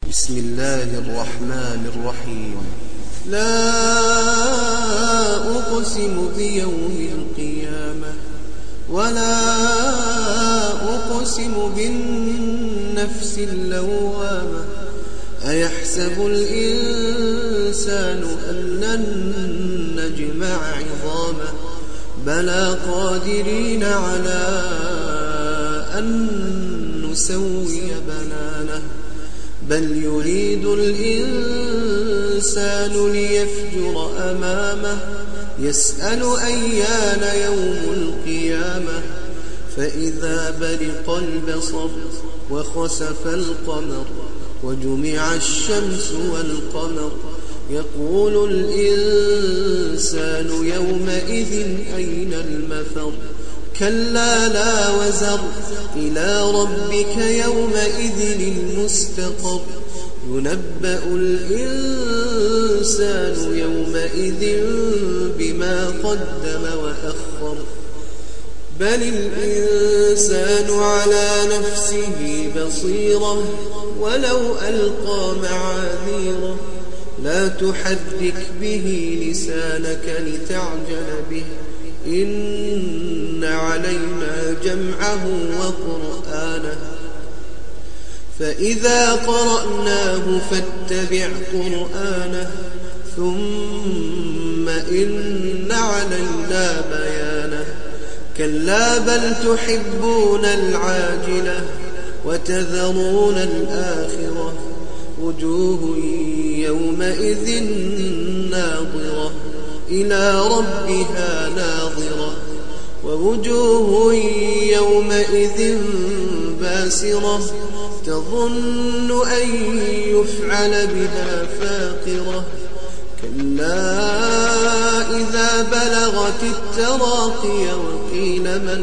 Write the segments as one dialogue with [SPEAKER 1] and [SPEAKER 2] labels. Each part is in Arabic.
[SPEAKER 1] بسم الله الرحمن الرحيم. لا أقسم بيوم القيامة ولا أقسم بالنفس اللوامة. أيحسب الإنسان أن لن نجمع عظامه بلى قادرين على أن نسوي بنانه بل يريد الإنسان ليفجر أمامه يسأل أيان يوم القيامة فإذا برق البصر وخسف القمر وجمع الشمس والقمر يقول الإنسان يومئذ أين المفر كلا لا وزر إلى ربك يومئذ المستقر ينبأ الإنسان يومئذ بما قدم وأخر بل الإنسان على نفسه بصيرة ولو ألقى معاذيره لا تحرك به لسانك لتعجل به إن علينا جمعه وقرآنه فإذا قرأناه فاتبع قرآنه ثم إن علينا بيانه كلا بل تحبون العاجلة وتذرون الآخرة وجوه يومئذ ناظرة إلى ربها ناظرة ووجوه يومئذ باسرة تظن أن يفعل بها فاقرة كلا إذا بلغت التراقي وقيل من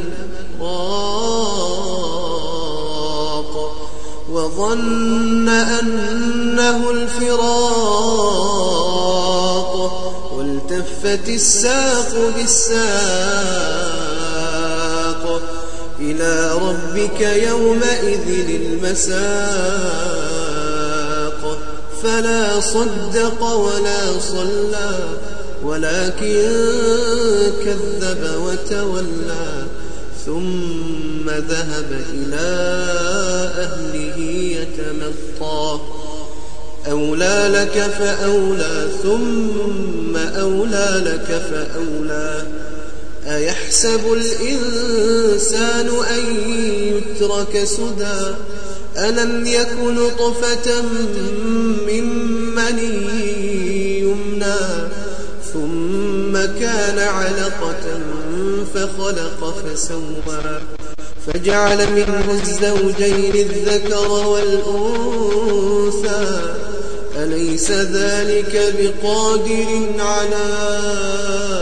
[SPEAKER 1] راق وظن أنه الفراق والتفت الساق بالساق إلى ربك يومئذ المساق فلا صدق ولا صلى ولكن كذب وتولى ثم ذهب إلى أهله يتمطى أولى لك فأولى ثم أولى لك فأولى أيحسب الإنسان أن يترك سدى ألم يكن نطفة من مني يمنى ثم كان علقة فخلق فسوى فجعل منه الزوجين الذكر والأنثى أليس ذلك بقادر على